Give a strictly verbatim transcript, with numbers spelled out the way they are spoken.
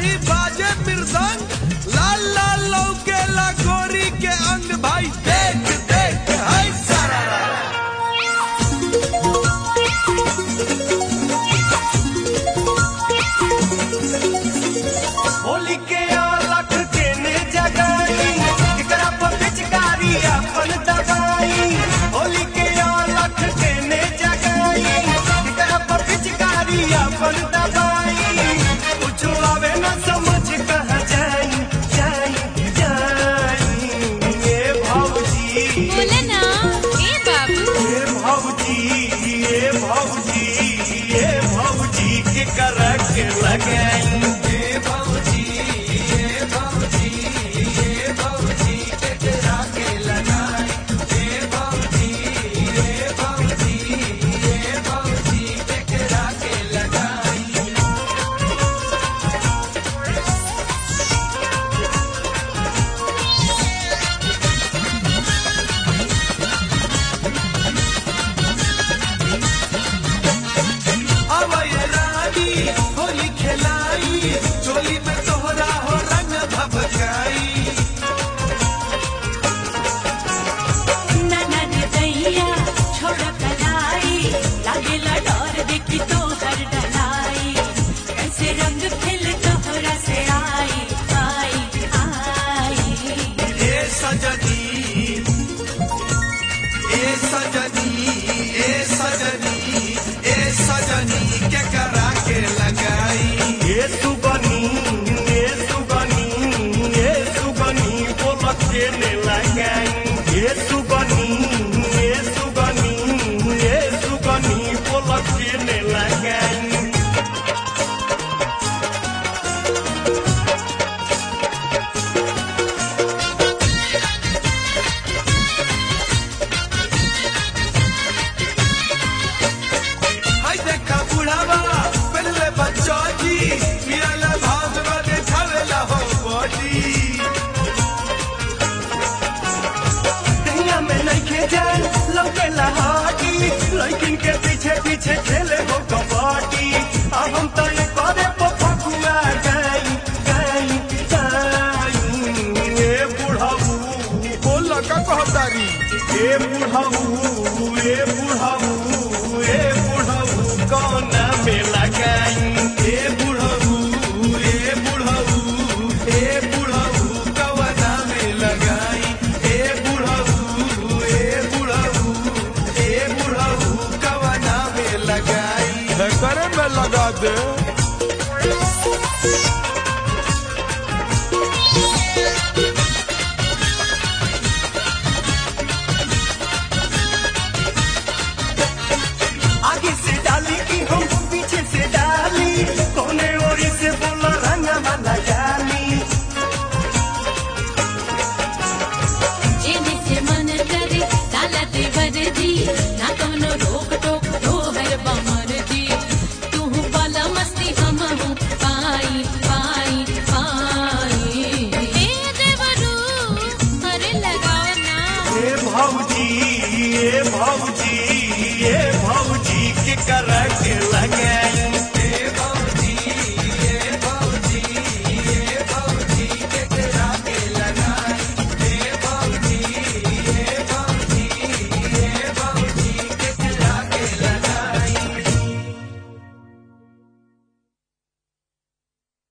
कहीं बाजे मृदंग, लाल लाल लौके गोरी के अंग भाई देख देख है सारा। होली के अलख के ने जगाई, एकरा पर पिचकारी अपन दबाई। होली के अलख के ने जगाई, एकरा पर पिचकारी अपन दबाई। कुछ आवे न समझ कहाँ जाई जाई जाई। ये भौजी बोले ना ए बाबू, ये भौजी ये भौजी ये भौजी के करा के लगाई। ये भौजी ये भौजी ये भौजी के करा के लगाई। ये भौजी ये भौजी ये भौजी के करा के लगाई। अवय रानी होली खेलाई, चोली में तोहरा हो रंग भभकाई। ननद दैया छोड़ कलाई, लागेला डर देखी तोहर डलाई। कैसे रंग खिल तोहरा से आई आई आई। ए सजनी ए सजनी ए सजनी ए सजनी के करा के लगाई। ए सुगनी ए सुगनी ए सुगनी बोलत के ने लगाई। ए सुगनी ए सुगनी ए सुगनी बोलत के ने लगाई। हाय देखा बुढ़ावा पहले बच्चा जी, पियाला भागवा देखावेला हो बॉडी। दुनिया में नहीं खेजान लौकेला हाटी, लड़किन के पीछे पीछे खेले हो कबड्डी। अब हम तो ये करे पफकुआ गई गई गई। ए बुढ़ाऊ बोल का कहतारी। ए बुढ़ाऊ ए बुढ़ाऊ ए बुढ़ाऊ कौना में लगाई। ए बुढ़ाऊ ए बुढ़ाऊ ए बुढ़ाऊ कवना में लगाई। ए बुढ़ाऊ ए बुढ़ाऊ ए बुढ़ाऊ कवना में लगाई। करे में लगा दे।